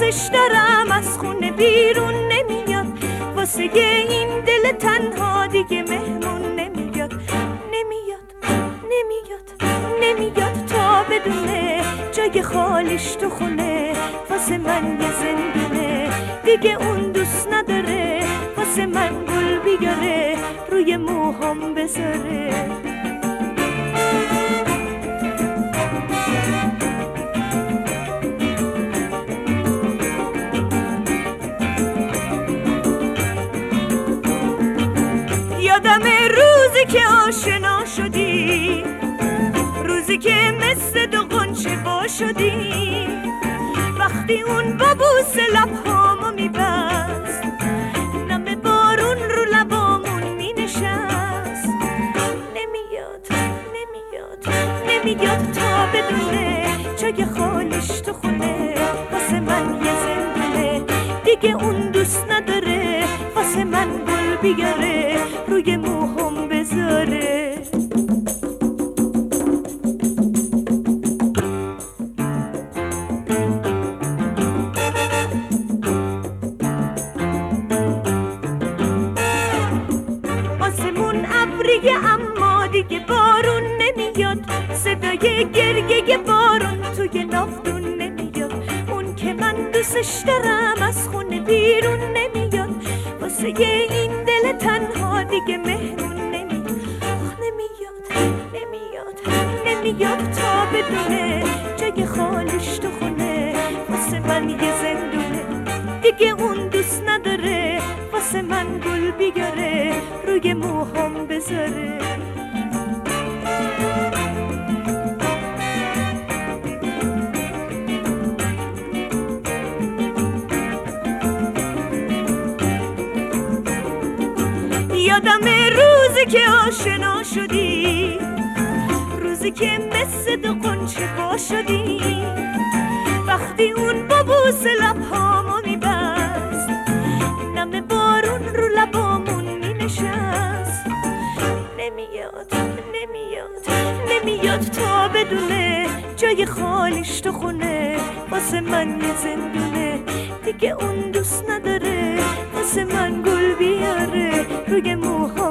دوستش دارم، از خونه بیرون نمیاد، واسه این دل تنها دیگه مهمون نمیاد. نمیاد تا بدونه جای خالیش تو خونه، واسه من یه زندونه. دیگه اون دوست نداره واسه من گل بیاره، روی موهام بذاره. یادم روزی که آشنا شدی، روزی که مثل دو غنچه وا شدی، وقتی اون با بوس لبهامو میبست، نم بارون رو لبامون مینشست. نمیاد تا بدونه جای خالیش تو خونه، واسه من یه زندونه. دیگه اون دوست نداره واسه من گل بیاره، روی موهام بذاره. آسمون ابریه اما دیگه بارون نمیاد، صدای گریه بارون توی ناودون نمیاد. اون که من دوستش دارم از خونه بیرون نمیاد، واسه این دل تنها دیگه مهمون نمیاد. نمیاد تا بدونه جای خالیش تو خونه، واسه من یه زندونه. دیگه اون دوست نداره واسه من گل بیاره، روی موهام بذاره. یادم روزی که آشنا شدی، روزی که مثل دو غنچه وا شدی، وقتی اون با بوس لبهامو میبست، نم بارون رو لبامون مینشست. نمیاد تا بدونه جای خالیش تو خونه، واسه من یه زندونه. دیگه اون دوست نداره واسه من گل بیاره، روی موها